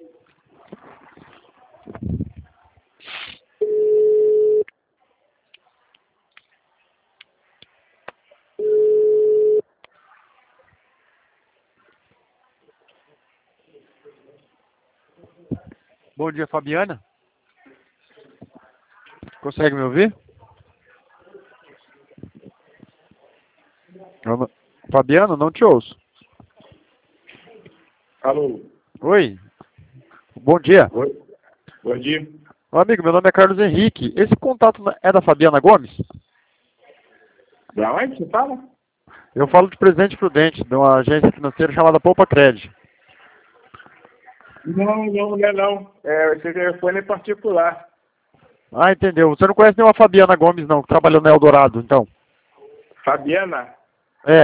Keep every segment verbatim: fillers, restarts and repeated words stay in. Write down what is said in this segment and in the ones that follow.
Bom dia, Fabiana. Consegue me ouvir? Eu não- Fabiano, não te ouço. Alô? Oi. Bom dia. Oi? Bom dia. Ô, amigo, meu nome é Carlos Henrique. Esse contato é da Fabiana Gomes? Da onde você fala? Eu falo de Presidente Prudente, de uma agência financeira chamada Poupa Cred. Não, não, não é não. É, esse telefone é particular. Ah, entendeu. Você não conhece nenhuma Fabiana Gomes, não, que trabalhou na Eldorado, então? Fabiana? É.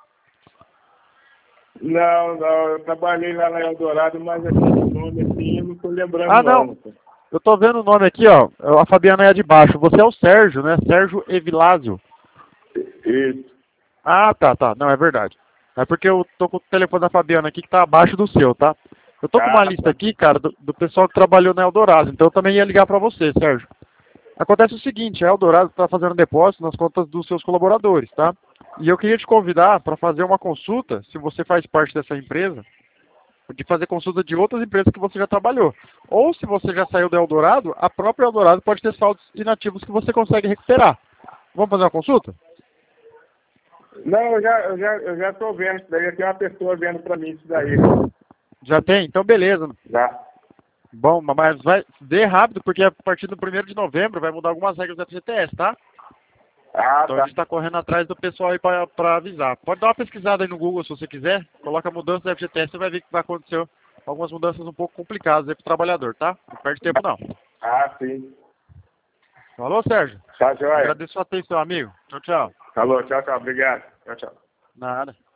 Não, não, eu trabalhei lá na Eldorado, mas assim, o nome assim, eu não tô lembrando Ah, não. não. Eu tô vendo o nome aqui, ó. A Fabiana é a de baixo. Você é o Sérgio, né? Sérgio Evilásio. Isso. Ah, tá, tá. Não, é verdade. É porque eu tô com o telefone da Fabiana aqui que tá abaixo do seu, tá? Eu tô com uma Ah, lista tá. aqui, cara, do, do pessoal que trabalhou na Eldorado. Então eu também ia ligar pra você, Sérgio. Acontece o seguinte, a Eldorado está fazendo depósito nas contas dos seus colaboradores, tá? E eu queria te convidar para fazer uma consulta, se você faz parte dessa empresa, de fazer consulta de outras empresas que você já trabalhou. Ou se você já saiu da Eldorado, a própria Eldorado pode ter saldos inativos que você consegue recuperar. Vamos fazer uma consulta? Não, eu já, eu já, eu já tô vendo isso daí. Tem uma pessoa vendo pra mim isso daí. Já tem? Então beleza. Já. Bom, mas vai dê rápido, porque a partir do primeiro de novembro vai mudar algumas regras do F G T S, tá? Ah, Então a tá. gente está correndo atrás do pessoal aí para avisar. Pode dar uma pesquisada aí no Google se você quiser. Coloca mudança do F G T S, você vai ver que vai acontecer algumas mudanças um pouco complicadas aí para o trabalhador, tá? Não perde tempo não. Ah, sim. Falou, Sérgio? Tá, joia. Agradeço a sua atenção, amigo. Tchau, tchau. Falou, tchau, tchau. Obrigado. Tchau, tchau. Nada.